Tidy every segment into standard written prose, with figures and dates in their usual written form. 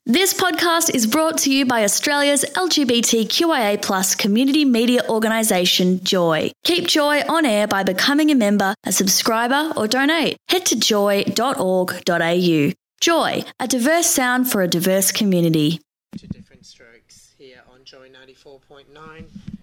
This podcast is brought to you by Australia's LGBTQIA+ community media organisation, Joy. Keep Joy on air by becoming a member, a subscriber or donate. Head to joy.org.au. Joy, a diverse sound for a diverse community. To Different Strokes here on Joy 94.9.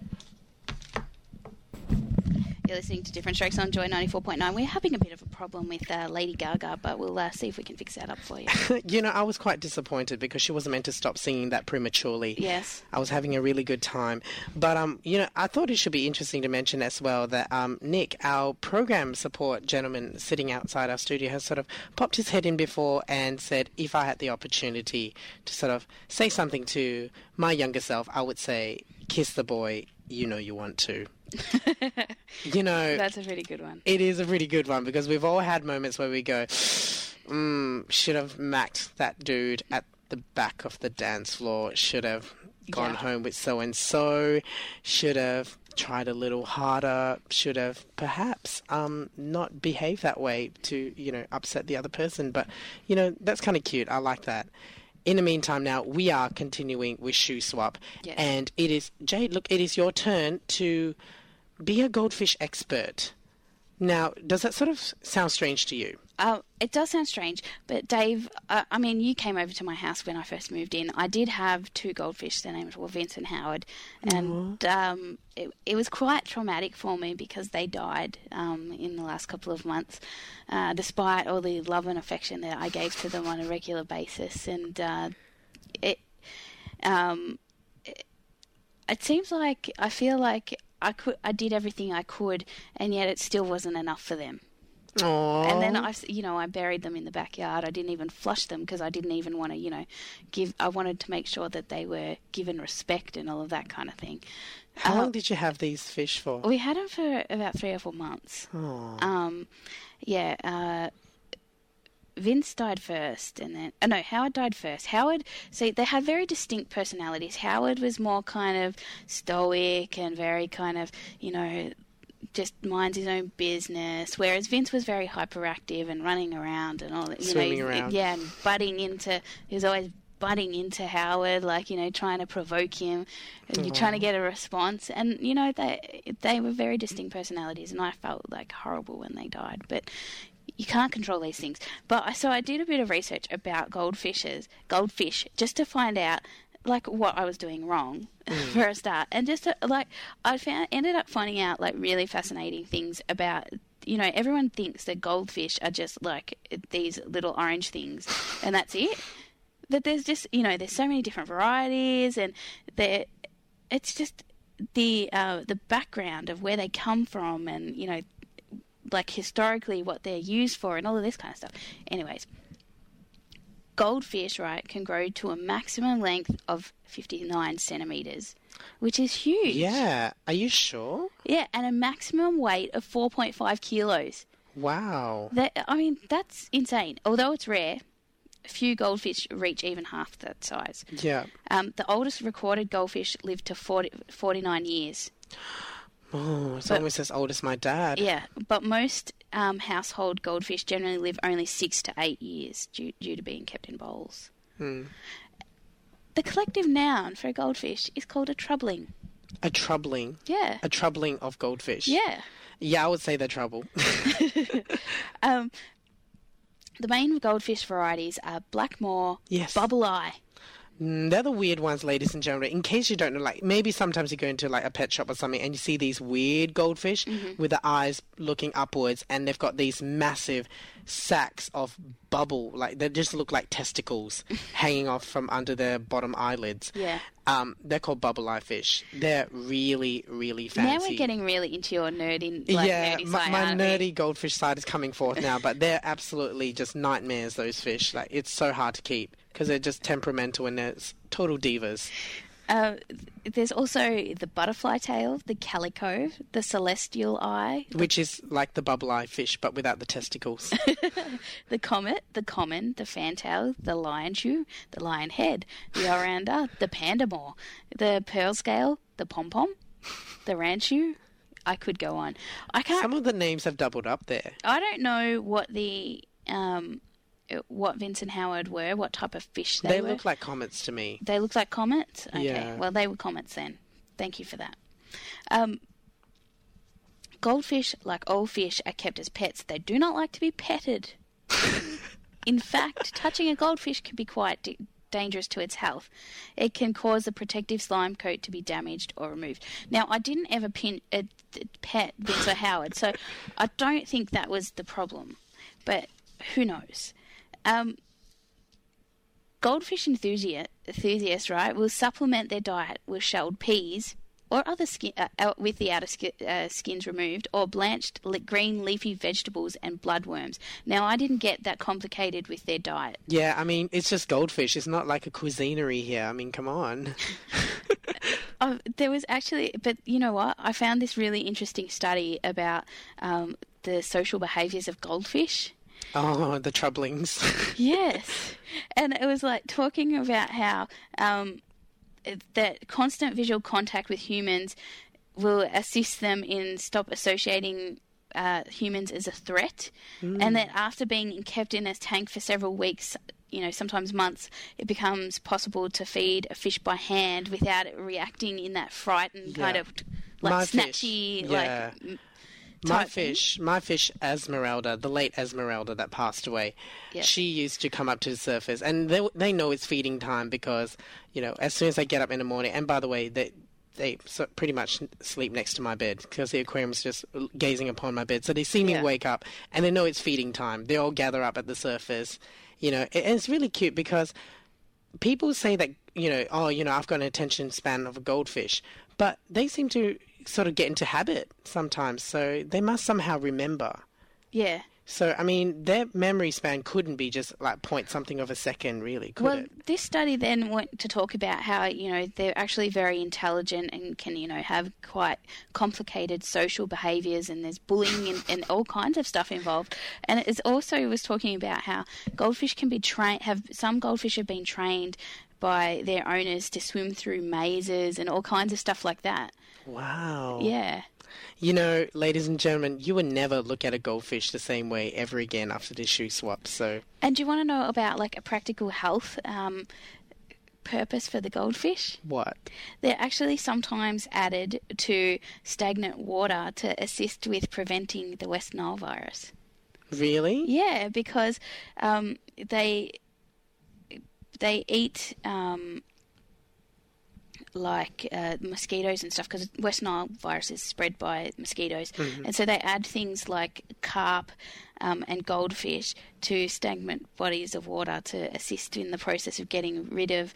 You're listening to Different Strokes on Joy 94.9. We're having a bit of a problem with Lady Gaga, but we'll see if we can fix that up for you. You know, I was quite disappointed because she wasn't meant to stop singing that prematurely. Yes. I was having a really good time. But, you know, I thought it should be interesting to mention as well that Nick, our program support gentleman sitting outside our studio, has sort of popped his head in before and said, if I had the opportunity to sort of say something to my younger self, I would say, kiss the boy you know you want to. You know, that's a pretty good one. It is a pretty good one because we've all had moments where we go, should have macked that dude at the back of the dance floor, should have gone home with so-and-so, should have tried a little harder, should have perhaps not behaved that way to, you know, upset the other person. But, you know, that's kind of cute. I like that. In the meantime, now we are continuing with Shoe Swap. Yes. And it is, Jade, look, it is your turn to be a goldfish expert. Now, does that sort of sound strange to you? It does sound strange, but Dave, I mean, you came over to my house when I first moved in. I did have two goldfish. Their names were Vince and Howard, and it was quite traumatic for me because they died in the last couple of months, despite all the love and affection that I gave to them on a regular basis. And it seems like I feel like I did everything I could, and yet it still wasn't enough for them. Aww. And then I buried them in the backyard. I didn't even flush them because I didn't even want to, I wanted to make sure that they were given respect and all of that kind of thing. How long did you have these fish for? We had them for about 3 or 4 months. Aww. Vince died first, and then Howard died first. Howard, see, they had very distinct personalities. Howard was more kind of stoic and very kind of, just minds his own business, whereas Vince was very hyperactive and running around and all that. Swimming around. Yeah, and he was always butting into Howard, trying to provoke him, and you're trying to get a response. And, they were very distinct personalities, and I felt like horrible when they died. But you can't control these things. So I did a bit of research about goldfish, just to find out what I was doing wrong for a start, and just ended up finding out really fascinating things about. Everyone thinks that goldfish are just like these little orange things, and that's it. But there's just there's so many different varieties, and it's just the background of where they come from, and historically what they're used for, and all of this kind of stuff. Anyways. Goldfish, can grow to a maximum length of 59 centimetres, which is huge. Yeah. Are you sure? Yeah, and a maximum weight of 4.5 kilos. Wow. That's insane. Although it's rare, few goldfish reach even half that size. Yeah. The oldest recorded goldfish lived to 49 years. Oh, it's almost as old as my dad. Yeah, but most household goldfish generally live only 6 to 8 years due to being kept in bowls. The collective noun for a goldfish is called a troubling. A troubling? Yeah. A troubling of goldfish? Yeah. Yeah, I would say they're trouble. The main goldfish varieties are Blackmore, yes, Bubble Eye. They're the weird ones, ladies and gentlemen. In case you don't know, maybe sometimes you go into a pet shop or something and you see these weird goldfish with the eyes looking upwards, and they've got these massive sacks of bubble, they just look like testicles hanging off from under their bottom eyelids. Yeah. They're called bubble eye fish. They're really, really fancy. Now we're getting really into your nerdy side, my nerdy goldfish side is coming forth now, but they're absolutely just nightmares, those fish. It's so hard to keep because they're just temperamental and they're total divas. There's also the butterfly tail, the calico, the celestial eye. Which is like the bubble eye fish, but without the testicles. The comet, the common, the fantail, the lion shoe, the lion head, the oranda, the pandamore, the pearl scale, the pom-pom, the ranchu. I could go on. Some of the names have doubled up there. I don't know what the what Vince and Howard were, what type of fish They were? look like comets to me. They look like comets? Okay, Yeah. well, they were comets then. Thank you for that. Goldfish, like all fish, are kept as pets. They do not like to be petted. In fact, touching a goldfish can be quite dangerous to its health. It can cause the protective slime coat to be damaged or removed. Now, I didn't ever pet Vince or Howard, so I don't think that was the problem. But who knows? Goldfish enthusiasts, right, will supplement their diet with shelled peas or other with the outer skins removed, or blanched green leafy vegetables and bloodworms. Now, I didn't get that complicated with their diet. Yeah, I mean, it's just goldfish. It's not like a cuisinery here. I mean, come on. There was actually, but you know what? I found this really interesting study about the social behaviours of goldfish. Oh, the troublings. Yes. And it was like talking about how that constant visual contact with humans will assist them in stop associating humans as a threat, and that after being kept in a tank for several weeks, sometimes months, it becomes possible to feed a fish by hand without it reacting in that frightened kind of like snatchy, My fish Esmeralda, the late Esmeralda that passed away, she used to come up to the surface, and they know it's feeding time because, as soon as I get up in the morning, and by the way, they pretty much sleep next to my bed because the aquarium's just gazing upon my bed. So they see me wake up, and they know it's feeding time. They all gather up at the surface, and it's really cute because people say that, I've got an attention span of a goldfish, but they seem to sort of get into habit sometimes, so they must somehow remember. Yeah. So, I mean, their memory span couldn't be just like point something of a second, really, could it? This study then went to talk about how, they're actually very intelligent and can, have quite complicated social behaviours, and there's bullying and all kinds of stuff involved. And it was talking about how goldfish can be some goldfish have been trained by their owners to swim through mazes and all kinds of stuff like that. Wow. Yeah. Ladies and gentlemen, you would never look at a goldfish the same way ever again after this shoe swap. So. And do you want to know about like a practical health purpose for the goldfish? What? They're actually sometimes added to stagnant water to assist with preventing the West Nile virus. Really? Yeah, because they eat mosquitoes and stuff, because West Nile virus is spread by mosquitoes, and so they add things like carp and goldfish to stagnant bodies of water to assist in the process of getting rid of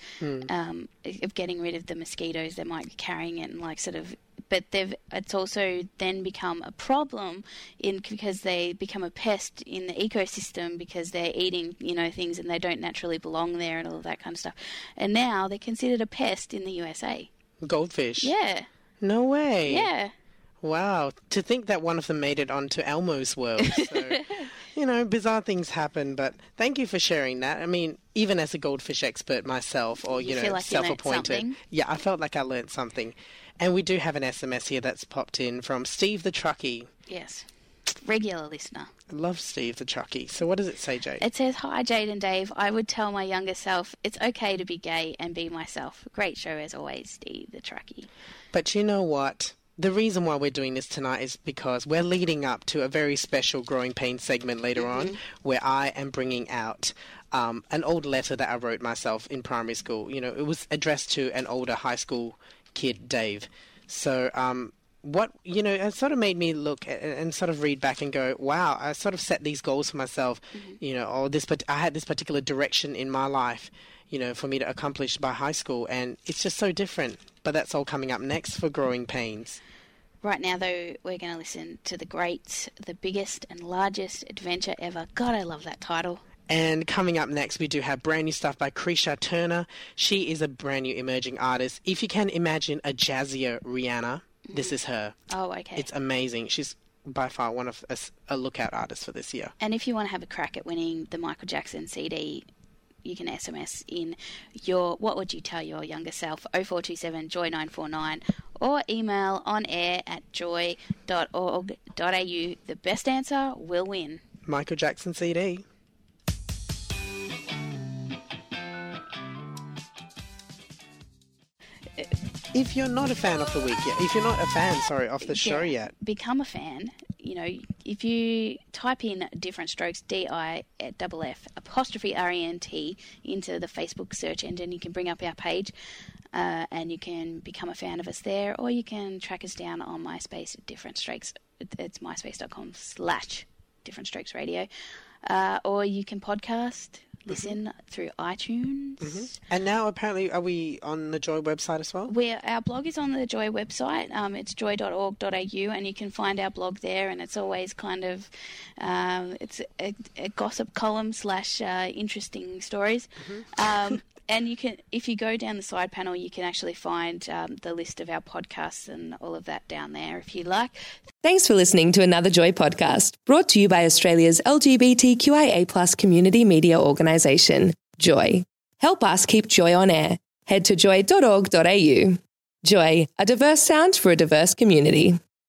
the mosquitoes that might be carrying it, and but it's also then become a problem because they become a pest in the ecosystem because they're eating, things and they don't naturally belong there and all of that kind of stuff. And now they're considered a pest in the USA. Goldfish? Yeah. No way. Yeah. Wow. To think that one of them made it onto Elmo's world. So, bizarre things happen, but thank you for sharing that. I mean, even as a goldfish expert myself, or, feel like self-appointed. Yeah, I felt like I learned something. And we do have an SMS here that's popped in from Steve the Truckie. Yes. Regular listener. I love Steve the Truckie. So what does it say, Jade? It says, "Hi, Jade and Dave. I would tell my younger self it's okay to be gay and be myself. Great show as always, Steve the Truckie." But you know what? The reason why we're doing this tonight is because we're leading up to a very special Growing Pains segment later on, where I am bringing out an old letter that I wrote myself in primary school. It was addressed to an older high school kid, Dave. So it sort of made me look and sort of read back and go, wow, I sort of set these goals for myself, I had this particular direction in my life, for me to accomplish by high school, and it's just so different. But that's all coming up next for Growing Pains. Right now, though, we're going to listen to the biggest and largest adventure ever. God, I love that title. And coming up next, we do have brand new stuff by Krisha Turner. She is a brand new emerging artist. If you can imagine a jazzier Rihanna, this is her. Oh, okay. It's amazing. She's by far one of a lookout artist for this year. And if you want to have a crack at winning the Michael Jackson CD, you can SMS in what would you tell your younger self, 0427 Joy 949, or email onair@joy.org.au. The best answer will win. Michael Jackson CD. if you're not a fan of the week yet, if you're not a fan, of the show yet, become a fan. You know, if you type in Different Strokes, DIFF apostrophe RENT into the Facebook search engine, you can bring up our page and you can become a fan of us there, or you can track us down on MySpace at Different Strokes. It's myspace.com/Different Strokes Radio. Or you can podcast, listen through iTunes. Mm-hmm. And now apparently are we on the Joy website as well? Our blog is on the Joy website. It's joy.org.au, and you can find our blog there, and it's always kind of it's a gossip column / interesting stories. Mm-hmm. And you can, if you go down the side panel, you can actually find the list of our podcasts and all of that down there if you like. Thanks for listening to another Joy podcast, brought to you by Australia's LGBTQIA+ community media organisation, Joy. Help us keep Joy on air. Head to joy.org.au. Joy, a diverse sound for a diverse community.